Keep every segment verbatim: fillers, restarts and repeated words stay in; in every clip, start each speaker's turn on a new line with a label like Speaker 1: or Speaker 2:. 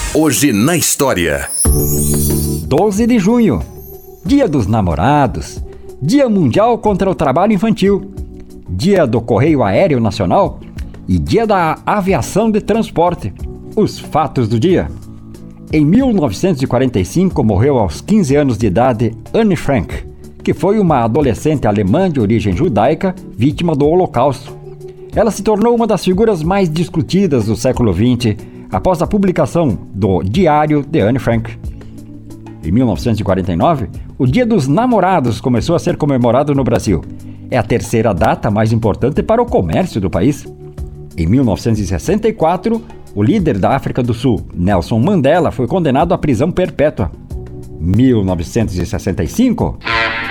Speaker 1: Hoje na história.
Speaker 2: doze de junho, Dia dos Namorados, Dia Mundial contra o Trabalho Infantil, Dia do Correio Aéreo Nacional e Dia da Aviação de Transporte. Os fatos do dia. Em mil novecentos e quarenta e cinco, morreu aos quinze anos de idade Anne Frank, que foi uma adolescente alemã de origem judaica, vítima do Holocausto. Ela se tornou uma das figuras mais discutidas do século vinte, após a publicação do Diário de Anne Frank. Em mil novecentos e quarenta e nove, o Dia dos Namorados começou a ser comemorado no Brasil. É a terceira data mais importante para o comércio do país. Em mil novecentos e sessenta e quatro, o líder da África do Sul, Nelson Mandela, foi condenado à prisão perpétua. mil novecentos e sessenta e cinco,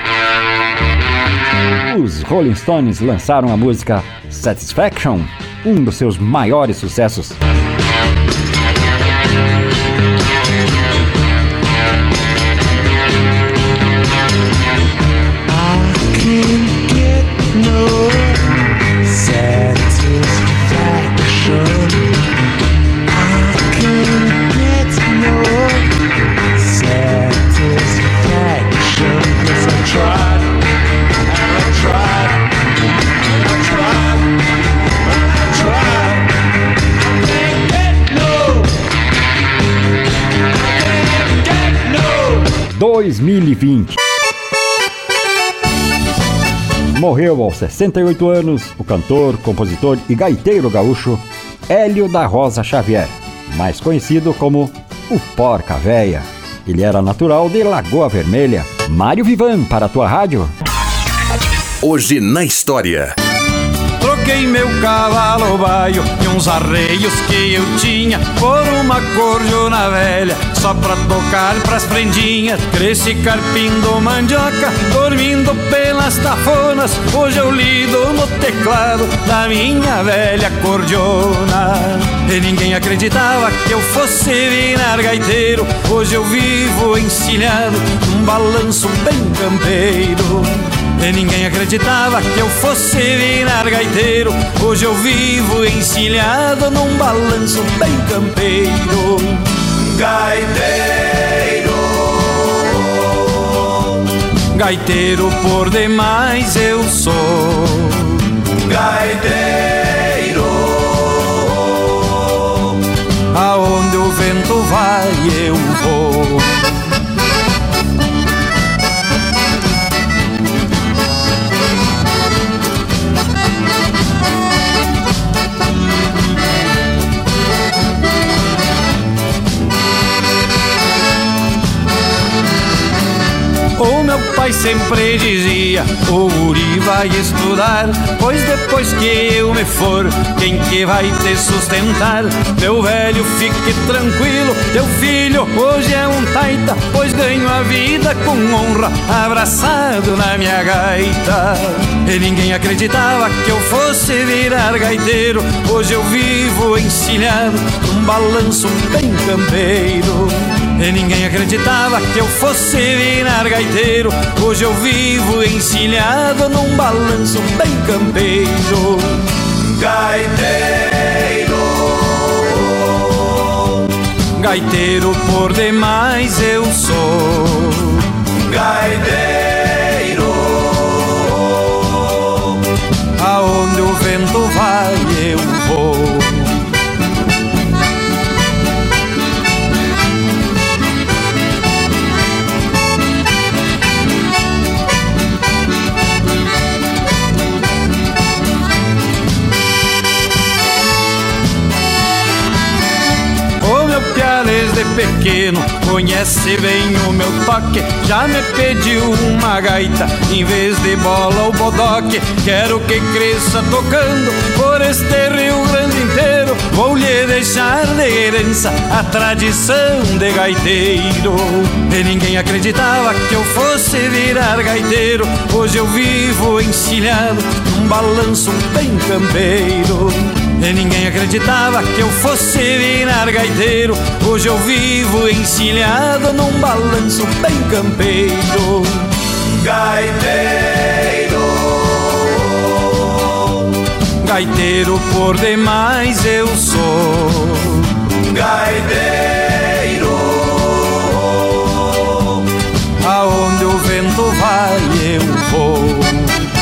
Speaker 2: os Rolling Stones lançaram a música Satisfaction, um dos seus maiores sucessos. dois mil e vinte. Morreu aos sessenta e oito anos o cantor, compositor e gaiteiro gaúcho Hélio da Rosa Xavier, mais conhecido como o Porca Véia. Ele era natural de Lagoa Vermelha. Mário Vivan para a tua rádio.
Speaker 1: Hoje na história.
Speaker 3: Troquei meu cavalo baio e uns arreios que eu tinha por uma cordiona velha, só pra tocar pras prendinhas. Cresci carpindo mandioca, dormindo pelas tafonas. Hoje eu lido no teclado da minha velha cordiona. E ninguém acreditava que eu fosse virar gaiteiro. Hoje eu vivo encilhado num balanço bem campeiro. E ninguém acreditava que eu fosse virar gaiteiro. Hoje eu vivo encilhado num balanço bem campeiro. Gaiteiro, gaiteiro por demais eu sou. Gaiteiro, aonde o vento vai eu vou. O meu pai sempre dizia: o guri vai estudar, pois depois que eu me for, quem que vai te sustentar? Meu velho, fique tranquilo, teu filho hoje é um taita, pois ganho a vida com honra, abraçado na minha gaita. E ninguém acreditava que eu fosse virar gaiteiro. Hoje eu vivo encilhado num balanço bem campeiro. E ninguém acreditava que eu fosse virar gaiteiro. Hoje eu vivo encilhado num balanço bem campeiro. Gaiteiro, gaiteiro por demais eu sou. Gaiteiro, aonde o vento vai eu vou. Desde pequeno conhece bem o meu toque, já me pediu uma gaita em vez de bola ou bodoque. Quero que cresça tocando por este Rio Grande inteiro. Vou lhe deixar de herança a tradição de gaiteiro. E ninguém acreditava que eu fosse virar gaiteiro. Hoje eu vivo encilhado num balanço bem campeiro. E ninguém acreditava que eu fosse virar gaiteiro. Hoje eu vivo encilhado num balanço bem campeiro. Gaiteiro, gaiteiro por demais eu sou. Gaiteiro, eu vou.